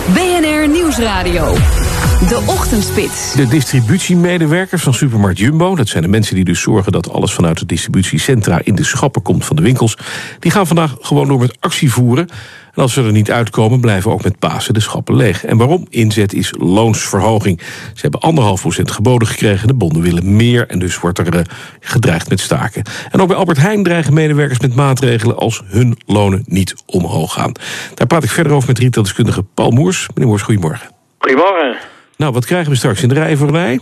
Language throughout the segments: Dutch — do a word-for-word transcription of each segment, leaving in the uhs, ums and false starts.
B N R Nieuwsradio. De Ochtendspits. De distributiemedewerkers van supermarkt Jumbo, dat zijn de mensen die dus zorgen dat alles vanuit de distributiecentra in de schappen komt van de winkels, die gaan vandaag gewoon door met actie voeren. En als ze er niet uitkomen, blijven ook met Pasen de schappen leeg. En waarom? Inzet is loonsverhoging. Ze hebben anderhalf procent geboden gekregen, de bonden willen meer en dus wordt er uh, gedreigd met staken. En ook bij Albert Heijn dreigen medewerkers met maatregelen als hun lonen niet omhoog gaan. Daar praat ik verder over met retaildeskundige Paul Moers. Meneer Moers, goedemorgen. Goedemorgen. Nou, wat krijgen we straks in de rijverij?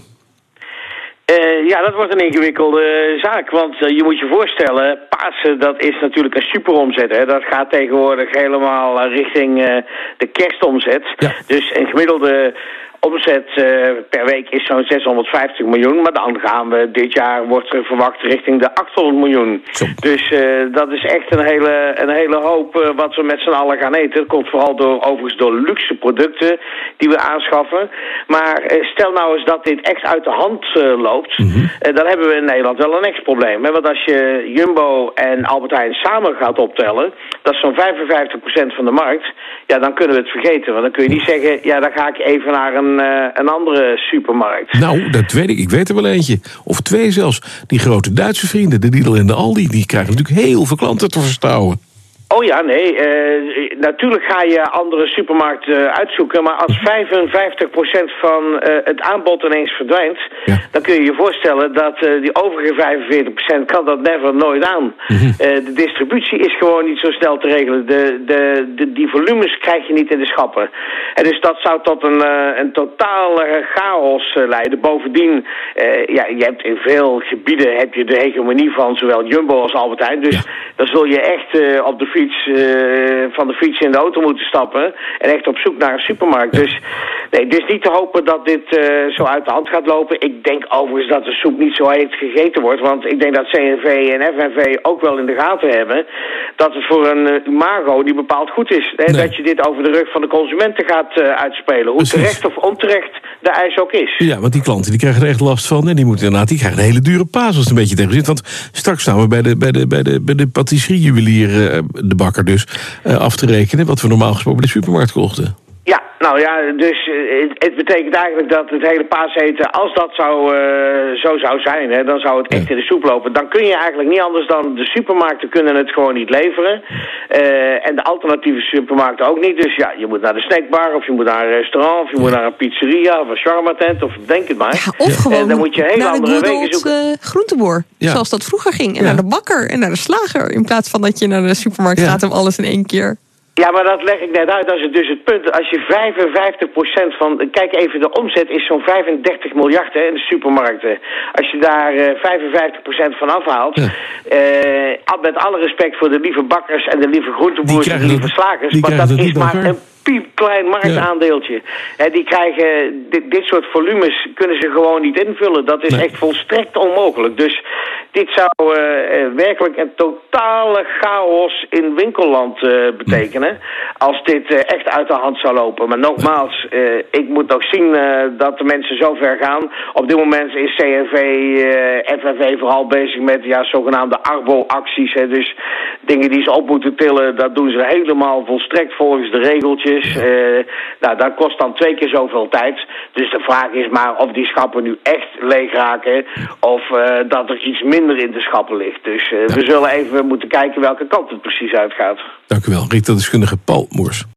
Uh, ja, dat wordt een ingewikkelde zaak, want uh, je moet je voorstellen, Pasen, dat is natuurlijk een superomzet. Hè? Dat gaat tegenwoordig helemaal uh, richting uh, de kerstomzet. Ja. Dus een gemiddelde omzet uh, per week is zo'n zeshonderdvijftig miljoen, maar dan gaan we dit jaar, wordt er verwacht, richting de achthonderd miljoen. Zo. Dus uh, dat is echt een hele, een hele hoop uh, wat we met z'n allen gaan eten. Dat komt vooral door, overigens door luxe producten die we aanschaffen. Maar uh, stel nou eens dat dit echt uit de hand uh, loopt, mm-hmm. uh, dan hebben we in Nederland wel een echt probleem. Hè? Want als je Jumbo en Albert Heijn samen gaat optellen, dat is zo'n vijfenvijftig procent van de markt, ja, dan kunnen we het vergeten. Want dan kun je niet zeggen, ja, dan ga ik even naar een Uh, een andere supermarkt. Nou, dat weet ik. Ik weet er wel eentje. Of twee zelfs. Die grote Duitse vrienden, de Lidl en de Aldi, die krijgen natuurlijk heel veel klanten te verstouwen. Oh ja, nee. Uh, natuurlijk ga je andere supermarkten uh, uitzoeken, maar als vijfenvijftig procent van uh, het aanbod ineens verdwijnt, ja. dan kun je je voorstellen dat uh, die overige vijfenveertig procent kan dat never nooit aan. Mm-hmm. Uh, de distributie is gewoon niet zo snel te regelen. De, de, de, die volumes krijg je niet in de schappen. En dus dat zou tot een, uh, een totale chaos uh, leiden. Bovendien, uh, ja, je hebt in veel gebieden heb je de hegemonie van zowel Jumbo als Albert Heijn. Dus ja. dan zul je echt uh, op de fiets Uh, van de fiets in de auto moeten stappen en echt op zoek naar een supermarkt. Ja. Dus nee, dus niet te hopen dat dit uh, zo uit de hand gaat lopen. Ik denk overigens dat de soep niet zo heet gegeten wordt, want ik denk dat C N V en F N V ook wel in de gaten hebben dat het voor een uh, imago die bepaald goed is. Hè, nee. Dat je dit over de rug van de consumenten gaat uh, uitspelen. Hoe Precies. terecht of onterecht de eis ook is. Ja, want die klanten die krijgen er echt last van en die moeten inderdaad, die krijgen een hele dure paas als het een beetje tegen zit. Want straks staan we bij de, bij de, bij de, bij de patisseriejuwelier, uh, de bakker dus, uh, af te rekenen wat we normaal gesproken bij de supermarkt kochten. Ja, nou ja, dus uh, het, het betekent eigenlijk dat het hele paaseten, als dat zou, uh, zo zou zijn, hè, dan zou het echt ja. in de soep lopen. Dan kun je eigenlijk niet anders dan de supermarkten kunnen het gewoon niet leveren. Uh, en de alternatieve supermarkten ook niet. Dus ja, je moet naar de snackbar, of je moet naar een restaurant, of je ja. moet naar een pizzeria, of een shawarma tent, of denk het maar. Ja, of ja. gewoon uh, dan moet je hele naar andere de wegen zoeken. Uh, groenteboer, ja. zoals dat vroeger ging. En ja. naar de bakker en naar de slager, in plaats van dat je naar de supermarkt ja. gaat om alles in één keer. Ja, maar dat leg ik net uit. Dat is dus het punt. Als je vijfenvijftig procent van... Kijk even, de omzet is zo'n vijfendertig miljard hè, in de supermarkten. Als je daar uh, vijfenvijftig procent van afhaalt... Ja. Uh, met alle respect voor de lieve bakkers en de lieve groenteboers en de lieve slagers... maar dat is maar een piepklein marktaandeeltje. Ja. Die krijgen... Dit, dit soort volumes kunnen ze gewoon niet invullen. Dat is nee. echt volstrekt onmogelijk. Dus dit zou uh, werkelijk een totale chaos in winkelland uh, betekenen. Als dit uh, echt uit de hand zou lopen. Maar nogmaals, uh, ik moet nog zien uh, dat de mensen zo ver gaan. Op dit moment is C N V, uh, F N V vooral bezig met ja, zogenaamde arbo-acties. Hè. Dus dingen die ze op moeten tillen, dat doen ze helemaal volstrekt volgens de regeltjes. Uh, nou, dat kost dan twee keer zoveel tijd. Dus de vraag is maar of die schappen nu echt leeg raken. Of uh, dat er iets minder in de schappen ligt. Dus uh, ja. we zullen even moeten kijken welke kant het precies uitgaat. Dank u wel, retaildeskundige Paul Moers.